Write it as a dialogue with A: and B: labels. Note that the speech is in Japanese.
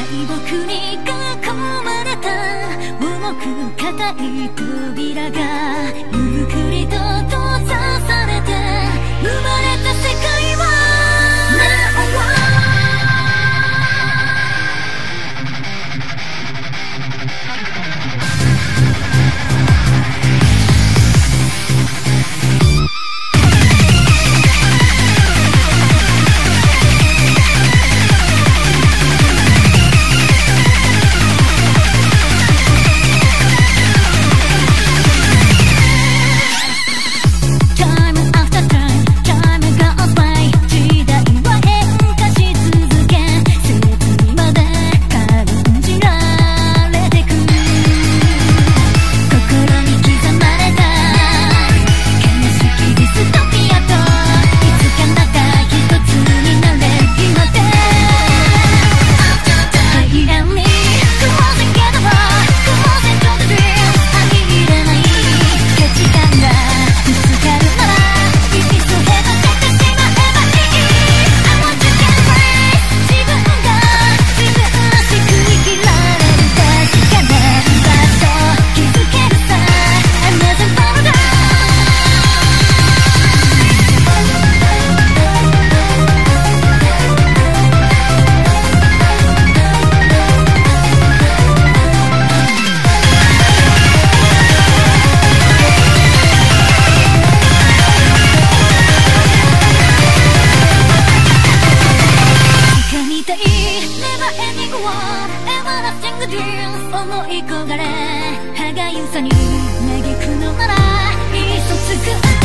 A: 木に囲まれた重く硬い扉がゆっくりと閉ざされて生まれた世界は思い焦がれ歯がゆさに嘆くのならいっそつく